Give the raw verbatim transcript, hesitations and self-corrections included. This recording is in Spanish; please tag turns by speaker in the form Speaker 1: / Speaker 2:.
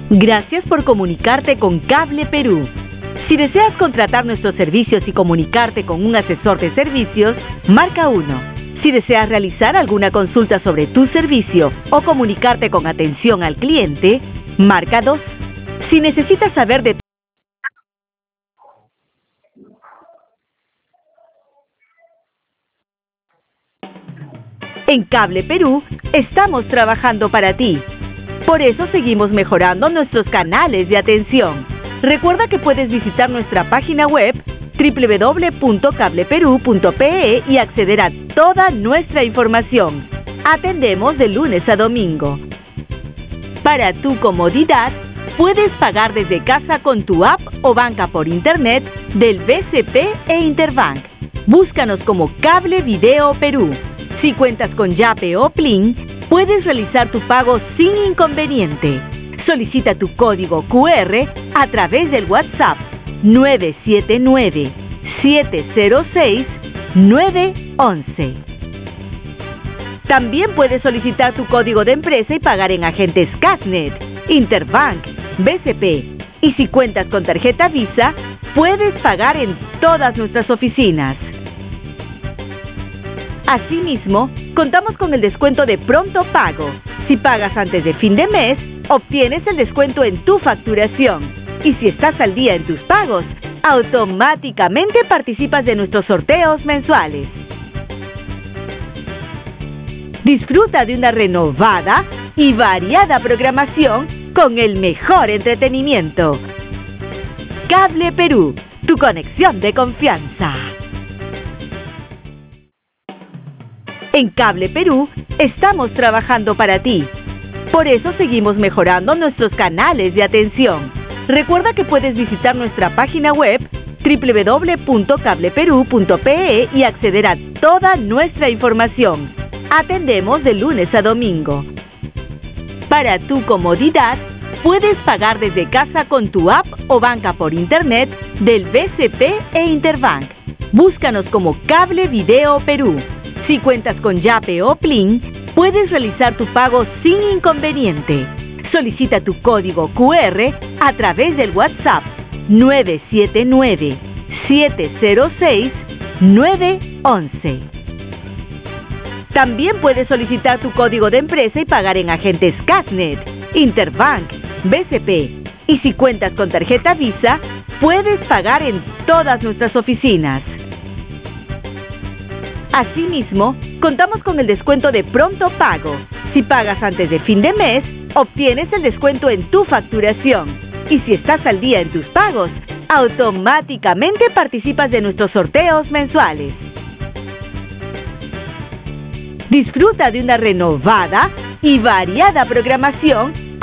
Speaker 1: Gracias por comunicarte con Cable Perú. Si deseas contratar nuestros servicios y comunicarte con un asesor de servicios, marca uno. Si deseas realizar alguna consulta sobre tu servicio o comunicarte con atención al cliente, marca dos. Si necesitas saber de En Cable Perú, estamos trabajando para ti. Por eso seguimos mejorando nuestros canales de atención. Recuerda que puedes visitar nuestra página web doble u doble u doble u punto cable perú punto pe e y acceder a toda nuestra información. Atendemos de lunes a domingo. Para tu comodidad, puedes pagar desde casa con tu app o banca por internet del B C P e Interbank. Búscanos como Cable Video Perú. Si cuentas con Yape o Plin, puedes realizar tu pago sin inconveniente. Solicita tu código cu erre a través del WhatsApp nueve siete nueve, siete cero seis, nueve once. También puedes solicitar tu código de empresa y pagar en agentes Casnet, Interbank, B C P. Y si cuentas con tarjeta Visa, puedes pagar en todas nuestras oficinas. Asimismo, contamos con el descuento de pronto pago. Si pagas antes de fin de mes, obtienes el descuento en tu facturación. Y si estás al día en tus pagos, automáticamente participas de nuestros sorteos mensuales. Disfruta de una renovada y variada programación con el mejor entretenimiento. Cable Perú, tu conexión de confianza. En Cable Perú, estamos trabajando para ti. Por eso seguimos mejorando nuestros canales de atención. Recuerda que puedes visitar nuestra página web doble u doble u doble u punto cable perú punto pe e y acceder a toda nuestra información. Atendemos de lunes a domingo. Para tu comodidad, puedes pagar desde casa con tu app o banca por internet del B C P e Interbank. Búscanos como Cable Video Perú. Si cuentas con Yape o Plin, puedes realizar tu pago sin inconveniente. Solicita tu código cu erre a través del WhatsApp nueve siete nueve, siete cero seis, nueve once. También puedes solicitar tu código de empresa y pagar en agentes Casnet, Interbank, B C P. Y si cuentas con tarjeta Visa, puedes pagar en todas nuestras oficinas. Asimismo, contamos con el descuento de pronto pago. Si pagas antes de fin de mes, obtienes el descuento en tu facturación. Y si estás al día en tus pagos, automáticamente participas de nuestros sorteos mensuales. Disfruta de una renovada y variada programación